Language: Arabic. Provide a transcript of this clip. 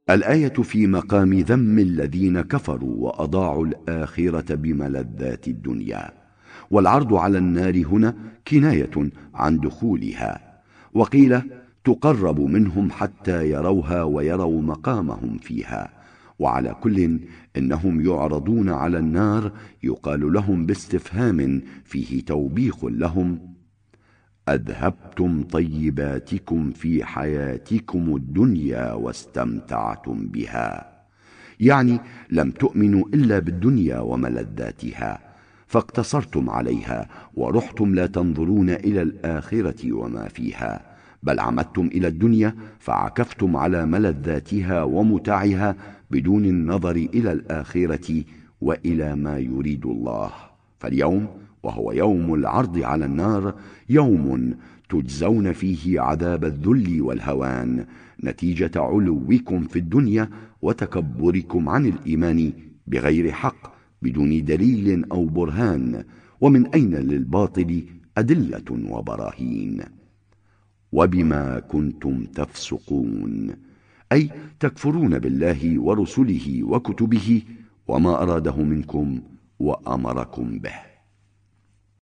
الآية في مقام ذم الذين كفروا وأضاعوا الآخرة بملذات الدنيا، والعرض على النار هنا كناية عن دخولها، وقيل تقرب منهم حتى يروها ويروا مقامهم فيها. وعلى كل إنهم يعرضون على النار يقال لهم باستفهام فيه توبيخ لهم: أذهبتم طيباتكم في حياتكم الدنيا واستمتعتم بها، يعني لم تؤمنوا إلا بالدنيا وملذاتها، فاقتصرتم عليها ورحتم لا تنظرون إلى الآخرة وما فيها، بل عمدتم إلى الدنيا فعكفتم على ملذاتها ومتعها بدون النظر إلى الآخرة وإلى ما يريد الله. فاليوم، وهو يوم العرض على النار، يوم تجزون فيه عذاب الذل والهوان نتيجة علوكم في الدنيا وتكبركم عن الإيمان بغير حق بدون دليل أو برهان، ومن أين للباطل أدلة وبراهين. وبما كنتم تفسقون، أي تكفرون بالله ورسله وكتبه وما أراده منكم وأمركم به.